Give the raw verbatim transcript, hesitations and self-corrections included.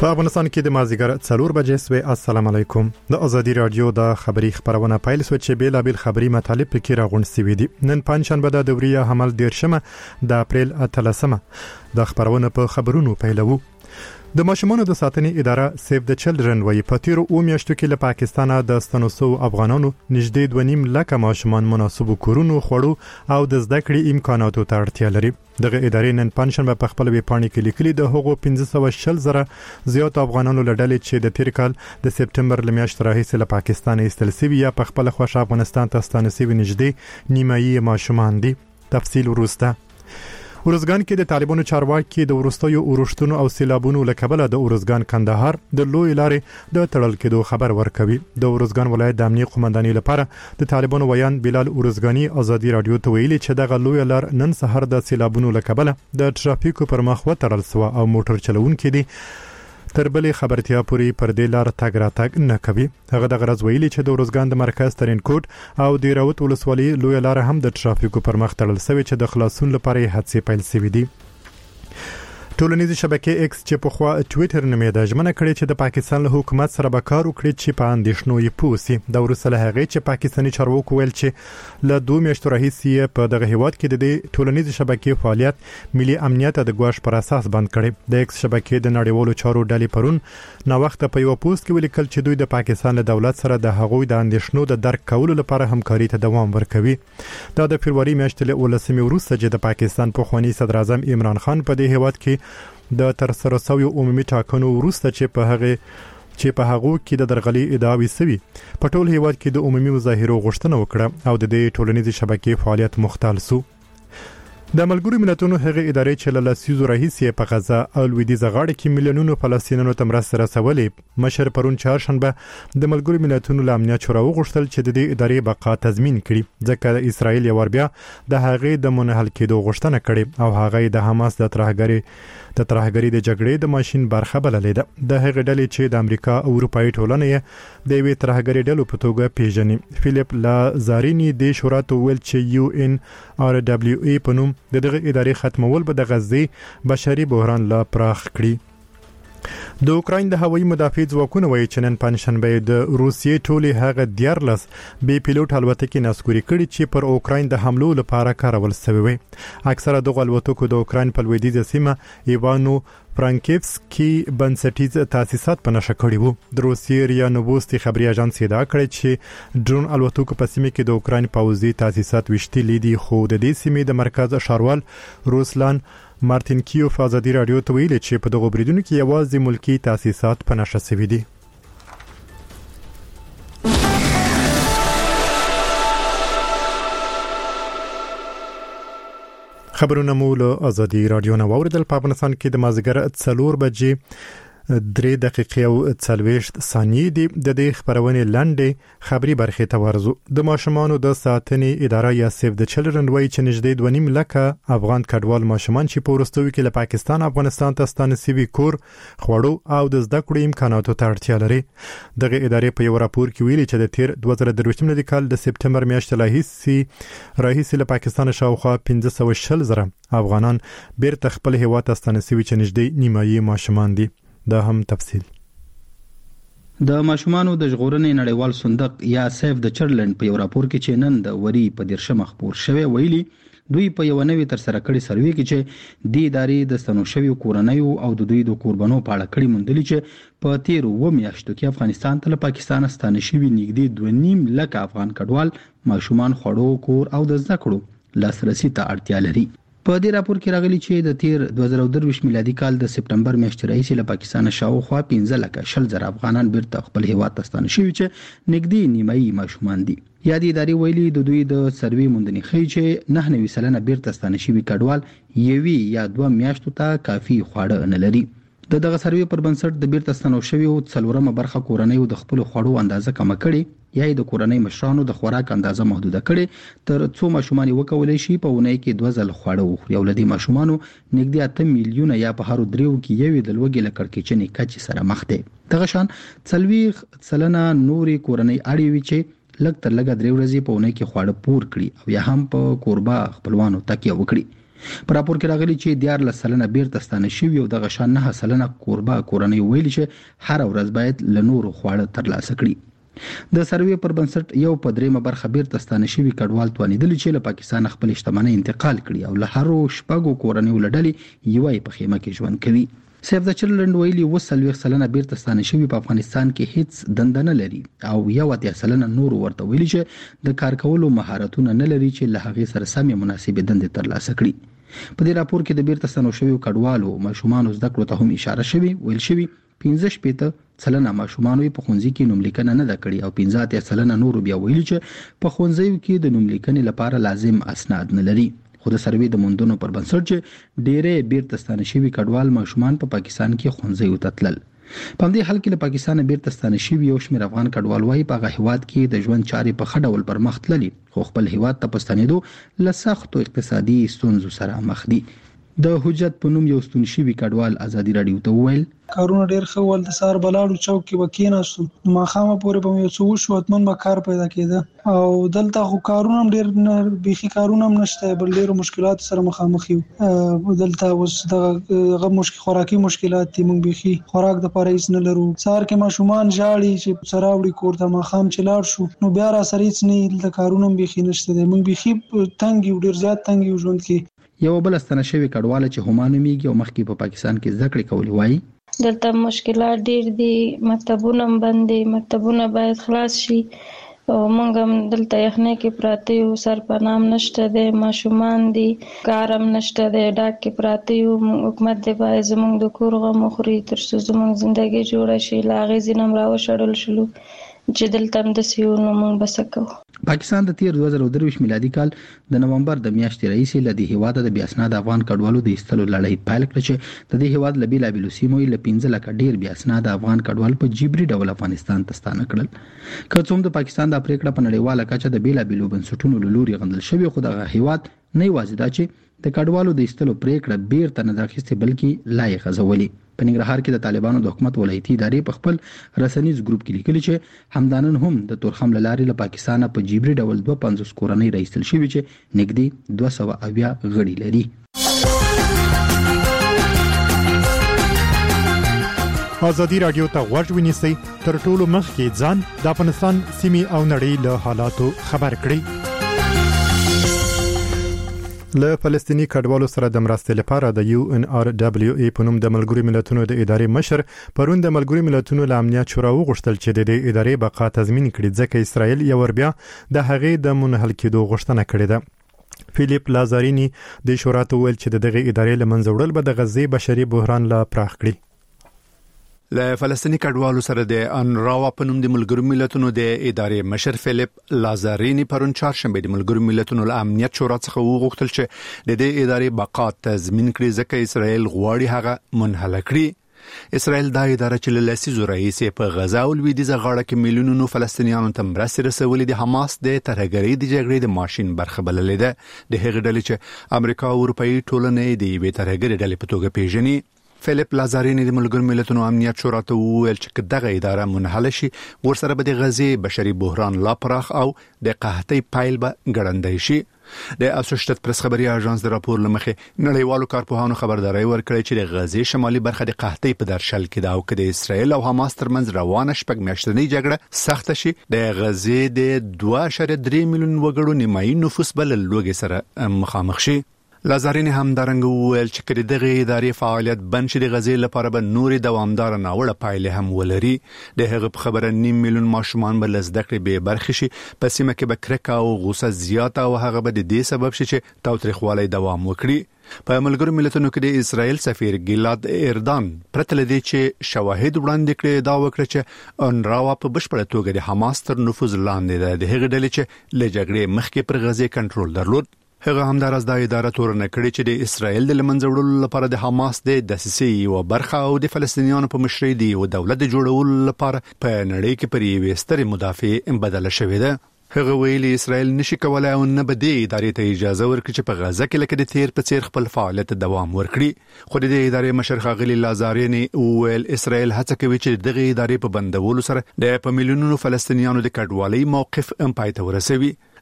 په افغانستان کې د مازیګر څلور بجې سوې. السلام علیکم. د ازادي رادیو د خبري خبرونه پایل سو چې بیل بیل خبري مطالب پکې راغونډ سوي دي. نن پنځشنبه د دوري حمل دیرشمه د اپریل اتلسمه د خبرونه په خبرونو پیلوو. د ماشومانو د ساتنې اداره سیف د چلډرن وایي په تیرو او میاشتو کې له پاکستان د ستنوسو افغانانو نږدې دوه نیم لکه ماشومان مناسبو کورونو خوړو او د زده کړې امکاناتو ته اړتیا لري. دغه ادارې نن پنځشنبه په خپل ویب پاڼه کې لیکلي د هغو پنځه سوه شل زره زیات افغانانو لړلې چې د تیر کال د سپتمبر لمیاشتې راهیسې له پاکستان ایستل شوي یا په خپل خوښ افغانستان ته ستانه شوي نږدې نیمایي ماشومان دي. تفصیل وروسته. ورزګان کې د طالبانو چارواکي د ورستیو اورښتونو او سیلابونو لکبله د ورزګان کندهار د لوی لارې د تړل کېدو خبر ورکوي. د ورزګان ولایت د امنیت قومندانۍ لپاره د طالبانو ویان بلال ورزګانی ازادي رادیو ته ویلي چې دغه لوی لار نن سحر د سیلابونو لکبله د ټرافیکو پر مخ وتړل شو او موټر چلوونکي دي تر بلې خبرتیا پوری پر دې لار تګ راتګ نه کوي. هغه د غرض ویلي چې د ورزګان د مرکز ترين کوټ او د راوت ولسوالۍ لوی لار هم د ټرافیکو پر مخ تړل شوی چې د خلاصون لپاره هڅې پیل شوې دي. ټولنیزې شبکې ایکس چې په خوا ټوئیټر نومېده ژمنه کړې چې د پاکستان له حکومت سره به کار وکړي چې په اندېښنو یې پوسي. د وروسته له هغې چې پاکستاني چارواکو ویل چې له دوه میاشتو راهیسې په دغه هیواد کې د دې ټولنیزې شبکې فعالیت ملي امنیت د ګواښ پر اساس بند کړي. د ایکس شبکې د نړیوالو چارو ډلې پرون نو وخت په یو پوسټ کې ولیکل چې دوی د پاکستان له دولت سره د هغوی د اندېښنو د درک کولو لپاره همکاري ته دوام ورکوي. دا د فبرवरी میاشتې له ولسمې وروسته چې د پاکستان پخوانی صدر اعظم عمران خان په دې هیواد کې د تر سره سوي عمومي ټاکنو وروسته چې په هغه چې په هغه کې د درغلي ادعاوي سوي په ټول هیواد کې د عمومي مظاهرو غوښتنه وکړه او د دې ټولنیزې شبکې فعالیت مختل سو. د ملګرو ملتونو هغه ادارې چې له لسیزو راهیسې په غزا او لویدیځ غاړه کې میلیونونو فلسطینیانو ته مرسته رسولې. مشر پرون چهارشنبه د ملګرو ملتونو له امنیت شورا وغوښتل چې د دې ادارې بقا تضمین کړي ځکه د اسرایل یو بیا د هغې د منحل کېدو غوښتنه کړې او هغه د حماس د ترهګری د ترهګری د جګړې د ماشين برخه بللې ده. د هغې ډلې چې د امریکا او اروپאי ټولنې د وی ترهګری ډلو په توګه پیژني. فلیپ لازارینی د شورا ته ویل چې یو ان ار دبليو ای په نوم د دغه ادارې ختمول به د غزې بشري بحران لا پراخ کړي. د اوکراین د هوایي مدافع ځواکونو وایي چې نن پنځشنبه د روسیې ټولې هغه دیارلس بي پیلوټ الوتکې ناسکوري کړي چې پر اوکراین د حملو لپاره کارول شوی وي. اکثره دغه الوتکو د اوکراین په لویدیځه سیمه ایوانو فرانکیفسکي بنسټیز تاسیسات په نشه کړي وو. د روسیې ریا نووستي خبري اژانس ادعا کړې چې ډرون الوتکو په سیمه کې د اوکراین پوځي تاسیسات وشتي دي خو د دې سیمې د مرکز ښاروال روسلان مارتین کیوف ازادي رادیو ته ویلي چې په دغه بریدونو کې یوازې ملکی تاسیسات په نشه شوي دي. خبرونه مو له ازادي رادیو نه واوریدل. په افغانستان کې د مازیګر څلور بجې درې دقیقې او څلوېښت ثانیې دي. د دې خبرونې لاندې خبري برخې ته ورزو. د ماشومانو د ساتنې اداره یا سیف د چلډرن وایي چې نږدې دوه نیم لکه افغان کډوال ماشومان چې په وروستیو کې له پاکستان افغانستان ته ستانه شوي کور خوړو او د زده کړې امکاناتو ته اړتیا لري. دغه ادارې په یو راپور کې ویلي چې د تیر دوه زره درویشتم میلادي کال د سپتمبر میاشتې راهیسې راهیسې له پاکستان شاوخوا پنځه سوه شل زره افغانان بیرته خپل هیواد ته ستانه شوي چې نږدې نیمایي ماشومان دي. دا هم تفصیل. د ماشومانو د ژغورنې نړیوال صندوق یا سیف د چلډرن په یو راپور کې چې نن د وری په دیرشمه خبر شوی ویلي دوی په یو نوې تر سره کړي سروې کې چې د ادارې د ستنو شوی کورنیو او د دوی د قربانو په اړه کړي موندلي چې په تیر و میاشتو کې افغانستان ته له پاکستان ستانه شوی نږدې دوه نیم لکه افغان کډوال ماشومان خوړو کور او د زده کړو لاسرسي ته اړتیا لري. په دې راپور کې راغلي چې د تیر دوه زره درویشت میلادي کال د سپتمبر میاشتې راهیسې له پاکستان شاوخوا پنځه لکه شل زره افغانان بیرته خپل هیواد ته ستانه شوي چې نږدې نیمایي ماشومان دي. یا د ادارې ویلي د دوی د سروې موندنې ښیي چې نهه نوي سلنه بیرته ستانه شوي کډوال یوې یا دوه میاشتو ته کافي خواړه نه لري. د دغه سروې پر بنسټ د بیرته ستنو شویو څلورمه برخه کورنیو د خپل خوړو اندازه کم کړي یا د کورنۍ مشرانو د خوراک اندازه محدوده کړي تر څو ماشومان وکولای شي په ونې کې دوه ځل خوړه وخوري. ولدي ماشومانو نږدې اته میلیونه یا په هر دریو کې یوې د لوګي لکړکېچنې کچې سره مخ دي. دغه شان څلويخ سلنه نوري کورنۍ اړي وي چې لږ تر لږه درې ورځې په ونې کې خوړه پور کړي او یا هم په کوربه خپلوانو تکیه وکړي. په راپور کې راغلي چې دیارلس سلنه بیرته ستانه شوي او دغه شان نه سلنه کوربه کورنۍ ویلي چې هر ورځ باید له نورو خواړه ترلاسه کړي. د سروې پر بنسټ یو په دریمه برخه بیرته ستانه شوي کډوال توانیدل چې له پاکستان خپل شتمنۍ انتقال کړي او له هرو شپږو کورنۍ ولډلې یوې په خیمه کې ژوند کوي. سیف د چلډرن ویلي وسلوي سلنه بیرته ستانه شوي په افغانستان کې هیڅ دنده نه لري او یو اتیا سلنه نور ورته ویلي چې د کار کولو مهارتونه نه لري چې له هغې سره سمې مناسبې دندې ترلاسه کړي. په دې راپور کې د بیرته ستنو شویو کډوالو ماشومان زده کړو ته هم اشاره شوی ویل شوی پنځه شپېته سلنه ماشومان په ښوونځي کې نوم لیکنه نه ده کړې او پنځه اتیا سلنه نور بیا ویل چې په ښوونځیو کې د نوم لیکنې لپاره لازم اسناد نه لري. خو د سروې د موندنو پر بنسټ چې ډېرې بیرته ستانه شوي کډوال ماشومان په پاکستان کې ښوونځیو ته تلل. په دې حال کې له پاکستان بیرته ستانه شوي یو شمېر افغان کډوال وايي په هغه هیواد کې د ژوند چارې په ښه ډول پرمخ تللي خو خپل هیواد ته په ستنېدو له سختو اقتصادي ستونزو سره مخ دي. د حجت په نوم یو ستون شوي کډوال ازادي راډیو ته وویل کارونه ډیر ښه ول د سار بلاړو چوک کې وکیناستو ما خامه پورې په یو څو شو اتمن ما کار پیدا کېده او دلته خو کارونه هم ډیر بيخي کارونه هم نشته بل ډیر مشکلات سره مخامخ یو دلته اوس دغه مشکل خوراکي مشکلات دي موږ بيخي خوراک د پاره هیڅ نه لرو سار کې ماشومان جاړي چې سراوړي کور ته ما خام چلاړ شو نو بیا را سره هیڅ نه د کارونه بيخي نشته موږ بيخي تنګ یو ډیر زیات تنګ یو ژوند کې. یو بل ستنه شوی کډواله چې همانو میږي او مخکې په پاکستان کې زده کړې کولې وایي دلته مشکلات ډیر دي مکتبونه بند دي مکتبونه باید خلاص شي او موږ هم دلته یخنۍ کې پراته یو سر پنام نشته دی ماشومان دي کارم نشته دی ډاک کې پراته یو حکومت دی باید زموږ د کور غم خوري تر څو زموږ ژوندۍ جوړه شي لا غزي نم راوشړل شلو چې دلته هم د سیو نو موږ بسکو. پاکستان د تیر دوه زره درویشت میلادي کال د نومبر د میاشتې رئیس له دې هیواد د بیا اسناد افغان کډوالو د ایستلو لړۍ پیل کړه چې د دې هیواد له بیلابیلو سیمو له پنځه لکه ډیر بیا اسناد افغان کډوال په جبري ډول افغانستان ته ستانه کړل. که څوم د پاکستان د پریکړه په نړیواله کچه د بیلابیلو بنسټونو له لوري غندل شوی خو د هیواد نه یوازې دا چې د کډوالو د ایستلو پریکړه بیرته نه راخیستې بلکې لا یې غځولې. په ننګرهار کې د طالبانو د حکومت ولایتي ادارې په خپل رسنیز ګروپ کې لیکلي چې همدانن هم د تورخم لارې له پاکستانه په جبري ډول دوه پنځوس کورنۍ راایستل شوي چې نږدې دوه سوه اویا غړي لري. ازادي راډیو ته غوږ ونیسئ تر ټولو مخکې ځان د افغانستان سیمې او نړۍ له حالاتو خبر کړئ. له فلسطینی کډوالو سره د مرستې لپاره د یو ان آر دبليو ای په نوم د ملګرو ملتونو د ادارې مشر پرون د ملګرو ملتونو له امنیت شورا وغوښتل چې د دې ادارې بقا تضمین کړي ځکه اسرائیل یو ور بیا د هغې د منحل کېدو غوښتنه کړې ده. فیلیپ لازارینی د شورا ته ویل چې دغه ادارې له منځه وړل به د غزې بشري بحران لا پراخ کړي. له فلسطینی کډوالو سره د انراوا په نوم د ملګرو ملتونو د ادارې مشر فیلیپ لازارینی پرون چهارشنبه د ملګرو ملتونو له امنیت شورا څخه وغوښتل چې د دې ادارې بقا تضمین کړي ځکه اسرائیل غواړي هغه منحل کړي. اسرائیل دا اداره چې له لسیزو راهیسې په غزا او لویدیځه غاړه کې میلیونونو فلسطینیانو ته مرستې رسولې د حماس د ترهګرۍ د جګړې د ماشین برخه بللې ده. د هغې ډلې چې امریکا او اروپאי ټولنې د یوې ترهګرۍ ډلې په توګه پیژني. فیلیپ لازارینی د ملګرو ملتونو امنیت شورا ته وویل چې دغه اداره منحل شي ورسره به د غزې بشري بحران لا پراخ او د قحطۍ پایل به ګړندی شي. د اسوسییټډ پریس خبري اژانس د راپور لمخې نړیوالو کارپوهانو خبرداري ورکړې چې د غزې شمالي برخه د قحطۍ په درشل کې ده او چې د اسرائیل او حماس ترمنځ روانه شپږ میاشتنۍ جګړه سخت شي د غزې د دوه اعشاریه درې میلیون وګړو نیمایي نفوس بل لوګي سره مخامخ شي. لازارینی هم درنګ وویل چې کله دغه ادارې فعالیت بند شي د غزې لپاره به نوري دوامدار ناوړه پایلې هم ولري. د هغه په خبره نیم میلیون ماشومان به لزده کړې به برخه شي په سیمه کې به کرکه او غوسه زیاته او هغه به د دې سبب شي چې تاوتریخوالی دوام وکړي. په ملګرو ملتونو کې د اسرائیل سفیر ګیلاد اردان پرته لدی چې شواهد وړاندې کړي دا وکړه چې انراوا په بشپړه توګه د حماس تر نفوذ لاندې ده. د هغې ډلې چې له جګړې مخکې پر غزې کنټرول درلود. هغه همدارس د اداره تورنه کړي چې د اسرائیل د لمنځه وړلو لپاره د حماس د دسیسې یو برخه او د فلسطینیانو په مشرۍ دی او دولت جوړولو لپاره په نړۍ کې پر یوې سترې مدافع بدله شوې ده. هغه ویلي اسرائیل نشي کولای او نه به د ادارې ته اجازه ورکړي چې په غزه کې لکه د تیر په څیر خپل فعالیت دوام ورکړي. خو د ادارې مشر ښاغلي لازارینی ویل اسرائیل هڅه کوي چې دغه ادارې په بندولو سره د په میلیونونو فلسطینیانو د کډوالۍ موقف هم پای ته ورسوي.